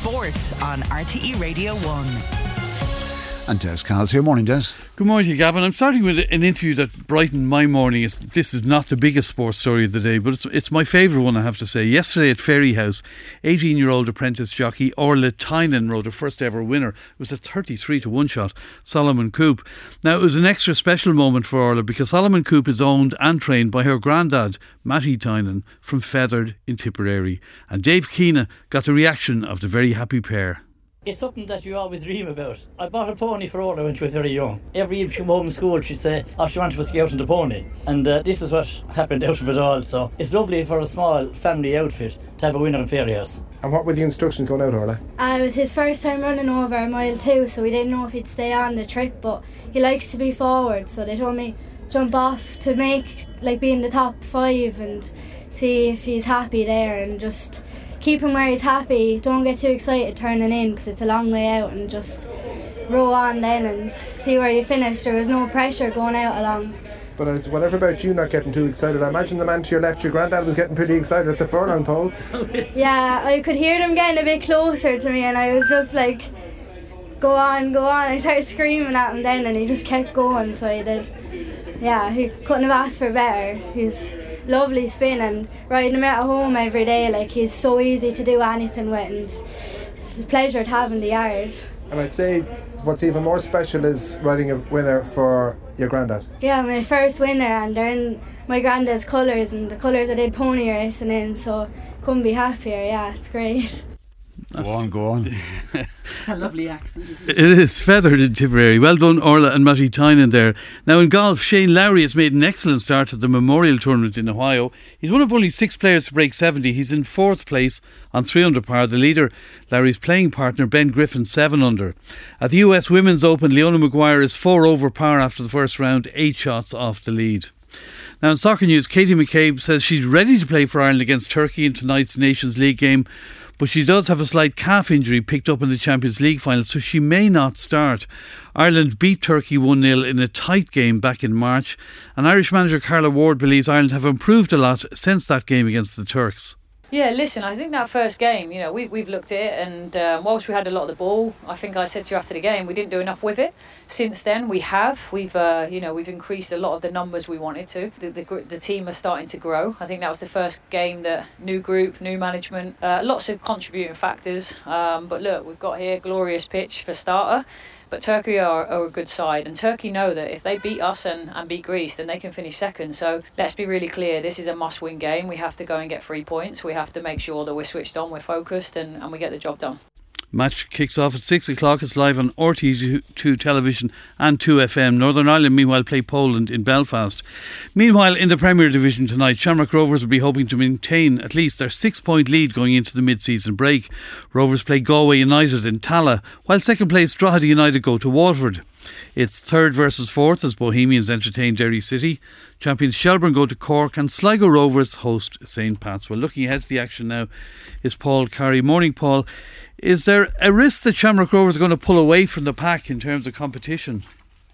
Sport on RTE Radio 1. And Des Cal's here. Morning, Des. Good morning to you, Gavin. I'm starting with an interview that brightened my morning. This is not the biggest sports story of the day, but it's my favourite one, I have to say. Yesterday at Ferryhouse, 18-year-old apprentice jockey Orla Tynan rode her first ever winner. It was a 33-1 shot, Solomon Coupe. Now, it was an extra special moment for Orla because Solomon Coupe is owned and trained by her granddad, Matty Tynan, from Feathered in Tipperary. And Dave Keena got the reaction of the very happy pair. It's something that you always dream about. I bought a pony for Orla when she was very young. Every evening she came home from school, she'd say, she wanted us to get out on the pony. And this is what happened out of it all. So it's lovely for a small family outfit to have a winner in Ferryhouse. And what were the instructions going out, Orla? It was his first time running over a mile too, so we didn't know if he'd stay on the trip, but he likes to be forward, so they told me jump off to be in the top 5 and see if he's happy there and just keep him where he's happy. Don't get too excited turning in because it's a long way out, and just row on then and see where you finish. There was no pressure going out along. But whatever about you not getting too excited, I imagine the man to your left, your granddad, was getting pretty excited at the furlong pole. Yeah, I could hear them getting a bit closer to me and I was just like, go on, go on. I started screaming at him then and he just kept going, so he did. Yeah, he couldn't have asked for better. He's lovely spin, and riding him out at home every day, he's so easy to do anything with, and it's a pleasure to have in the yard. And I'd say what's even more special is riding a winner for your granddad. Yeah, my first winner, and they're in my granddad's colours and the colours I did pony racing in, so couldn't be happier. Yeah, it's great. Go on. It's a lovely accent, isn't it? It is. Feathered in Tipperary. Well done, Orla and Matty Tynan there. Now in golf, Shane Lowry has made an excellent start at the Memorial Tournament in Ohio. He's one of only 6 players to break 70. He's in 4th place on 3 under par. The leader, Lowry's playing partner Ben Griffin, 7 under. At the US Women's Open, Leona Maguire is 4 over par after the first round, 8 shots off the lead. Now in soccer news, Katie McCabe says she's ready to play for Ireland against Turkey in tonight's Nations League game, but she does have a slight calf injury picked up in the Champions League final, so she may not start. Ireland beat Turkey 1-0 in a tight game back in March, and Irish manager Carla Ward believes Ireland have improved a lot since that game against the Turks. Yeah, listen, I think that first game, we've looked at it, and whilst we had a lot of the ball, I think I said to you after the game, we didn't do enough with it. Since then, we've increased a lot of the numbers we wanted to. The team are starting to grow. I think that was the first game that new group, new management, lots of contributing factors. But look, we've got here glorious pitch for starter. But Turkey are a good side, and Turkey know that if they beat us and beat Greece, then they can finish second. So let's be really clear, this is a must-win game. We have to go and get 3 points. We have to make sure that we're switched on, we're focused, and we get the job done. Match kicks off at 6 o'clock. It's live on RTE2 television and 2FM. Northern Ireland, meanwhile, play Poland in Belfast. Meanwhile, in the Premier Division tonight, Shamrock Rovers will be hoping to maintain at least their 6-point lead going into the mid-season break. Rovers play Galway United in Tala, while second place Drogheda United go to Waterford. It's 3rd versus 4th as Bohemians entertain Derry City. Champions Shelbourne go to Cork, and Sligo Rovers host St. Pat's. Well, looking ahead to the action now is Paul Carey. Morning, Paul. Is there a risk that Shamrock Rovers are going to pull away from the pack in terms of competition?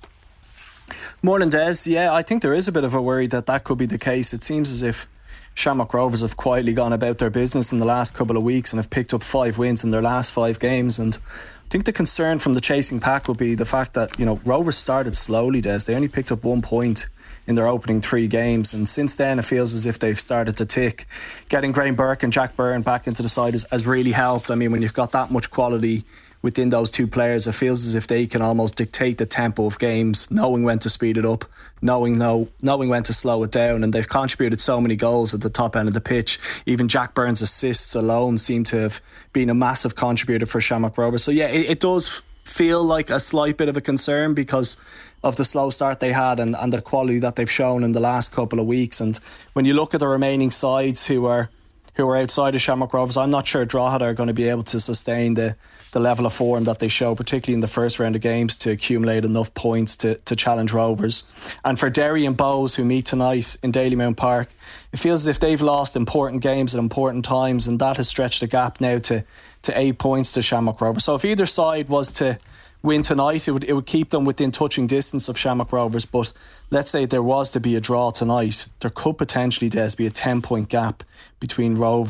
Morning, Des. Yeah, I think there is a bit of a worry that could be the case. It seems as if Shamrock Rovers have quietly gone about their business in the last couple of weeks and have picked up 5 wins in their last 5 games. And I think the concern from the chasing pack will be the fact that, Rovers started slowly, Des. They only picked up 1 point in their opening 3 games, and since then it feels as if they've started to tick. Getting Graham Burke and Jack Byrne back into the side has really helped. I mean, when you've got that much quality within those 2 players, it feels as if they can almost dictate the tempo of games, knowing when to speed it up, knowing when to slow it down, and they've contributed so many goals at the top end of the pitch. Even Jack Byrne's assists alone seem to have been a massive contributor for Shamrock Rovers. So yeah, it does feel like a slight bit of a concern because of the slow start they had and the quality that they've shown in the last couple of weeks. And when you look at the remaining sides who are outside of Shamrock Rovers, I'm not sure Drogheda are going to be able to sustain the level of form that they show, particularly in the first round of games, to accumulate enough points to challenge Rovers. And for Derry and Bohs, who meet tonight in Dalymount Park, it feels as if they've lost important games at important times, and that has stretched the gap now to 8 points to Shamrock Rovers. So if either side was to win tonight, it would keep them within touching distance of Shamrock Rovers. But let's say there was to be a draw tonight, there could potentially, Des, be a 10-point gap between Rovers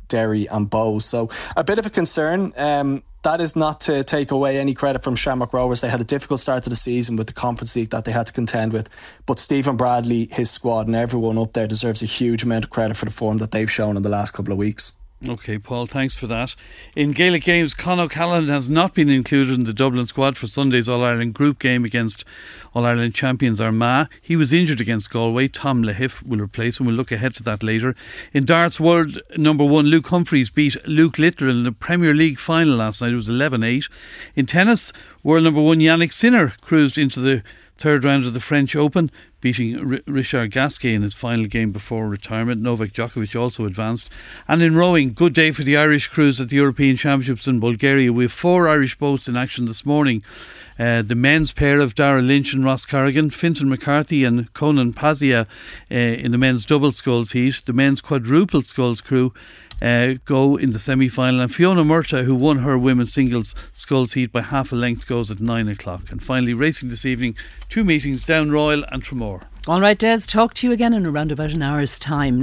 Derry and Bow. So a bit of a concern. That is not to take away any credit from Shamrock Rovers. They had a difficult start to the season with the Conference League that they had to contend with. But Stephen Bradley, his squad and everyone up there deserves a huge amount of credit for the form that they've shown in the last couple of weeks. OK, Paul, thanks for that. In Gaelic games, Con O'Callaghan has not been included in the Dublin squad for Sunday's All-Ireland group game against All-Ireland champions Armagh. He was injured against Galway. Tom Lahiff will replace him. We'll look ahead to that later. In darts, world number 1 Luke Humphreys beat Luke Littler in the Premier League final last night. It was 11-8. In tennis, world number 1 Yannick Sinner cruised into the third round of the French Open, beating Richard Gasquet in his final game before retirement. Novak Djokovic also advanced. And in rowing, good day for the Irish crews at the European Championships in Bulgaria. We have 4 Irish boats in action this morning. The men's pair of Dara Lynch and Ross Corrigan, Fintan McCarthy and Conan Pazia in the men's double sculls heat. The men's quadruple sculls crew go in the semi-final, and Fiona Murta, who won her women's singles sculls heat by half a length, goes at 9 o'clock. And finally, racing this evening, 2 meetings, Down Royal and Tramore. All right, Des, talk to you again in around about an hour's time.